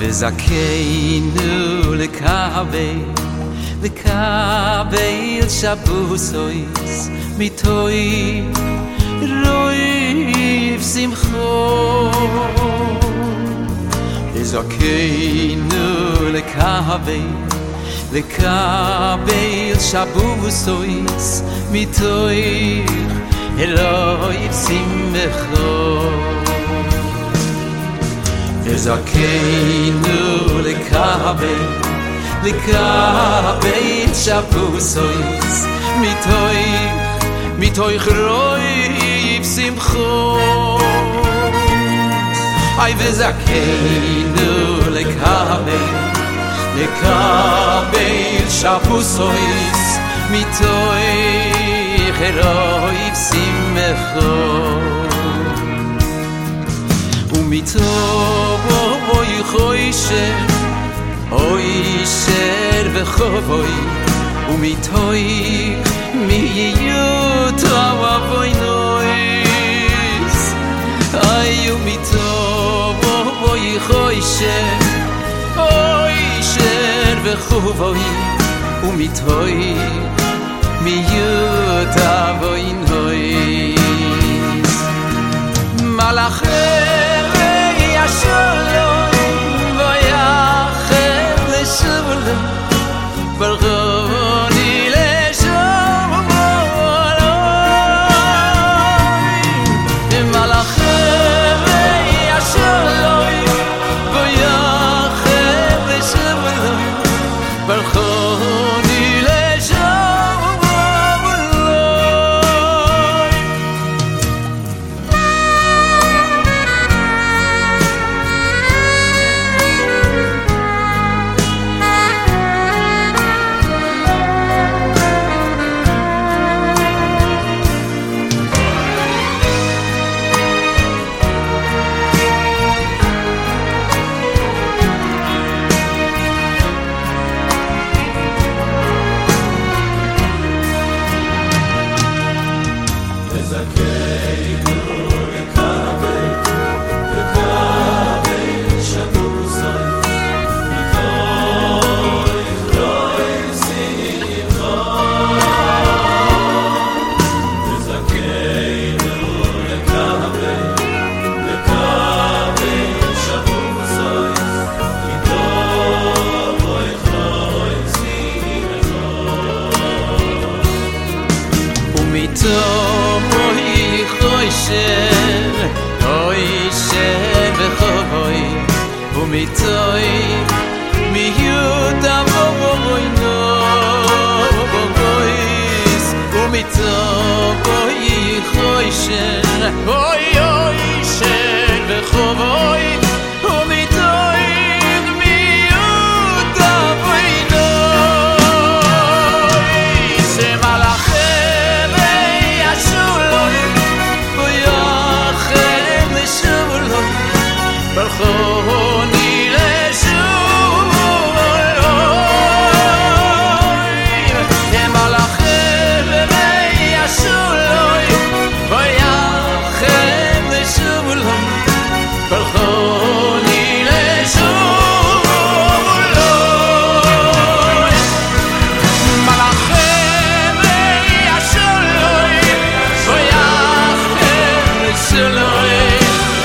וזכינו לקבל שבוסויס מתוי רויב שמחו וזכינו לקבל שבוסויס מתוי רויב שמחו וזכינו לקבל שבוסויס מתוי רויב שמחו ay וזכינו לקבל שבוסויס מתוי רויב שמחו ומתוי חוישר אוישר וחובוי ומתוי מיות אבוינויס ay ומתוי חוישר אוישר וחובוי ומתוי מיות אבוינויס מלאכי השלום ויחל לשבולם ברכוני לשם אלוהים מלאכי השלום ויחל לשבולם ברכוני לשם מתוי חוישר אוישר וחובוי ומתוי מיות אבוינויס ומתוי חוישר אוישר וחובוי ומתוי מיות אבוינויס מלאכי ברכוני לשם אלוהים מלאכי השלום ויחל לשם אלוהים ברכוני לשם אלוהים מלאכי השלום ויחל לשם אלוהים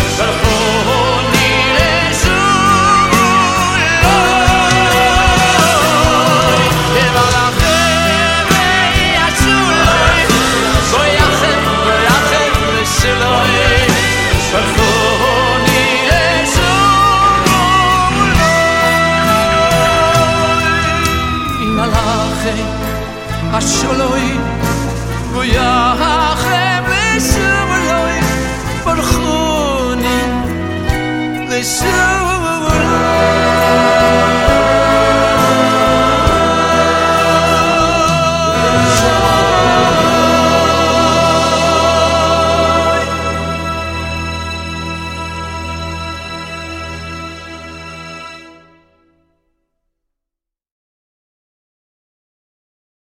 השלוי ויחם לשם אלוהים ברכוני לשם